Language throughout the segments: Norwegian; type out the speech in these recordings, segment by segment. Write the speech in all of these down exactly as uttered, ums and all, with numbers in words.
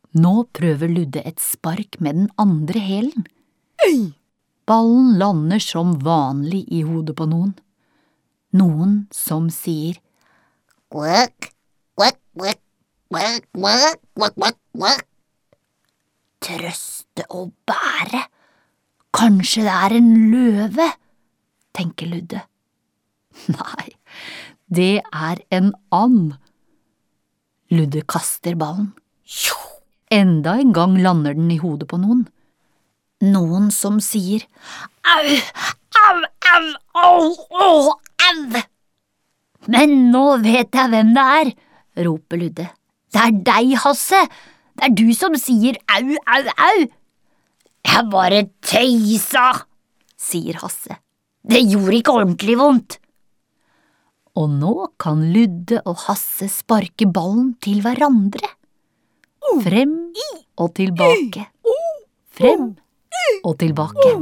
Nå prøver Ludde et spark med den andre hælen. Ballen lander som vanlig i hodet på noen. Noen som sier «Quack, quack, quack, quack, quack, quack, quack, quack». Trøste og bære. Kanskje det er en løve, tenker Ludde. Nei, det er en and. Ludde kaster ballen. Enda en gang lander den i hodet på noen. Noen som sier «Au, au, au, au, au, au». Men nå vet jeg hvem det er, roper Ludde. Det er deg, Hasse. Det er du som sier «au, au, au». Jeg bare tøysa, sier Hasse. Det gjorde ikke ordentlig vondt. Og nå kan Ludde og Hasse sparke ballen til hverandre. Frem og tilbake. Frem og tilbake.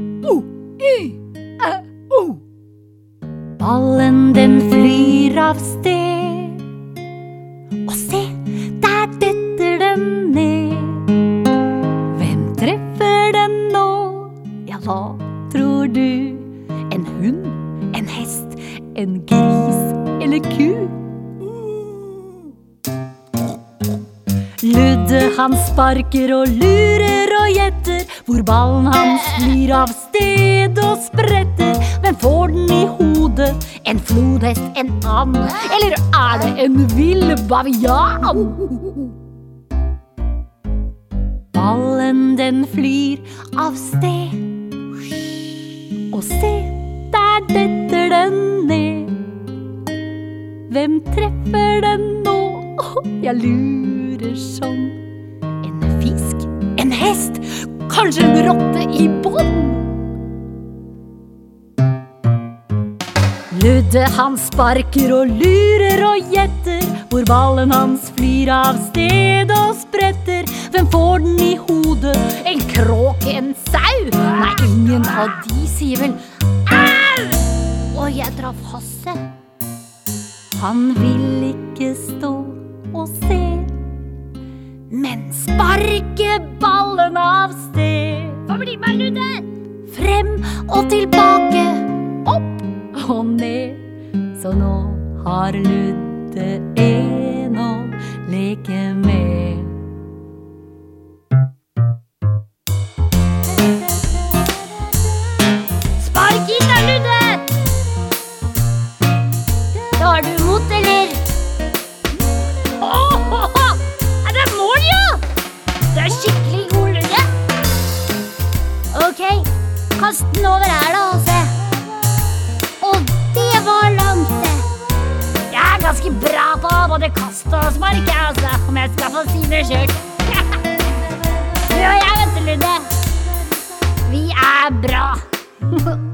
Ballen den flyr av sted. Og se, der detter den ned. Hvem treffer den nå? Ja, hva tror du? En hund, en hest, en gris eller ku? Ludde han sparker og lurer og gjetter hvor ballen hans flyr av sted og spretter. Hvem får den i hodet? En flodhest, en and, eller er det en vill bavian? Ballen den flyr av sted. Og se, der detter den ned. Hvem treffer den nå? Jeg lurer sånn. En fisk, en hest, kanskje en rotte i bånd? Ludde han sparker og lurer og gjetter hvor ballen hans flyr av sted og spretter. Hvem får den i hodet? En kråke, en sau? Nei, ingen av de sier vel «Au!» Og jeg traff Hasse. Han vil ikke stå og se, men sparke ballen av sted. Hva blir med Ludde? Frem og tilbake, opp og ned. Så nå har Ludde en å leke med. Spark inn da, Ludde! Tar du mot, eller? Åh, åh, åh! Er det mål, ja? Det er skikkelig god, Ludde. Ok, kast den over her da, Hasse. Og det var langt det. Jeg er ganske bra på både kast og spark, altså, om jeg skal få si det selv. Du og jeg, vet du, Ludde. Vi er bra.